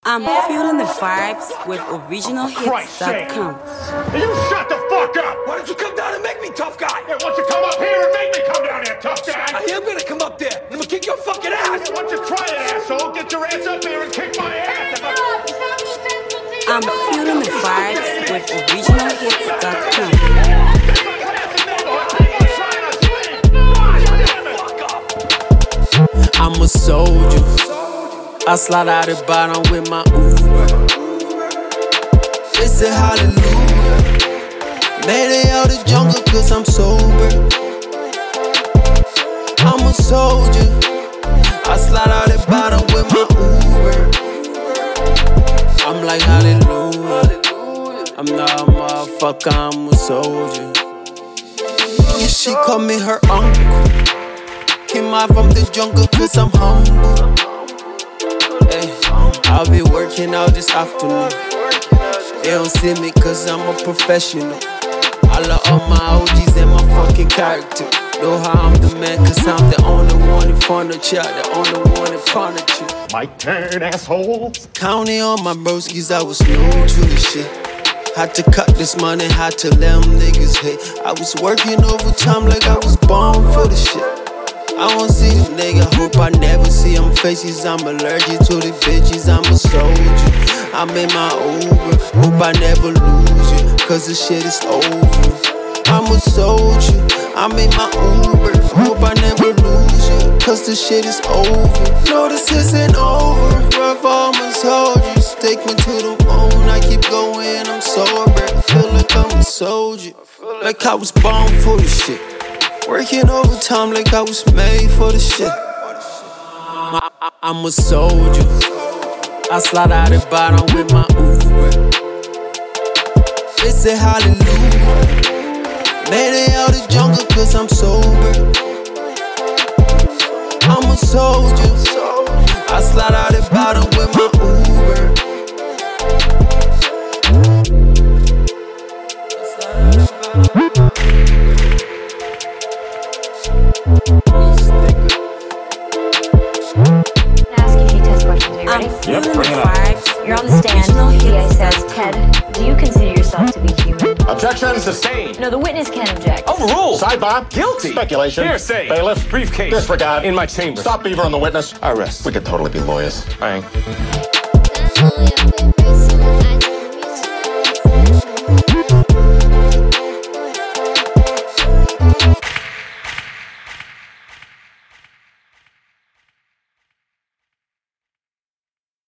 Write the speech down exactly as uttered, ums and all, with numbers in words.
I'm feeling the vibes with original hits dot com. You shut the fuck up! Why don't you come down and make me tough guy? Yeah, why don't you come up here and make me come down here, tough guy? I am gonna come up there and I'm gonna kick your fucking ass! Yeah, why don't you try it, asshole? Get your ass up here and kick my ass! I'm feeling the vibes with original hits dot com. I'm a soldier. I slide out the bottom with my Uber. They say hallelujah. Made it out the jungle cause I'm sober. I'm a soldier. I slide out the bottom with my Uber. I'm like hallelujah. I'm not a motherfucker, I'm a soldier. Yeah, she call me her uncle. Came out from the jungle cause I'm humble. I'll be working out this afternoon. They don't see me cause I'm a professional. I love all my O Gs and my fucking character. Know how I'm the man cause I'm the only one in front of you. The only one in front of you. My turn, asshole. Counting on my broskies, I was new to this shit. Had to cut this money, had to let them niggas hit. I was working overtime like I was born for the shit. I won't see this nigga, hope I never see them faces. I'm allergic to the bitches, I'm a soldier. I'm in my Uber, hope I never lose you, cause the shit is over. I'm a soldier, I'm in my Uber, hope I never lose you, cause the shit is over. No, this isn't over, rough all my soldiers. Take me to the moon, I keep going, I'm sober. I feel like I'm a soldier, like I was born for the shit. Working overtime like I was made for the shit. I'm a soldier. I slide out the bottom with my Uber. They say hallelujah. Made it out the jungle cause I'm sober. I'm a soldier. I slide out the bottom with my Uber. I slide out the bottom with my Uber. I'm feeling Yep, the bring it up. vibes. You're on the stand. P A says, Ted, do you consider yourself to be human? Objection sustained. No, the witness can object. Overruled. Sidebar. Guilty. Speculation. Hearsay. Bailiff. Briefcase. Disregard. In my chamber. Stop Beaver on the witness. Arrest. We could totally be lawyers. Bang.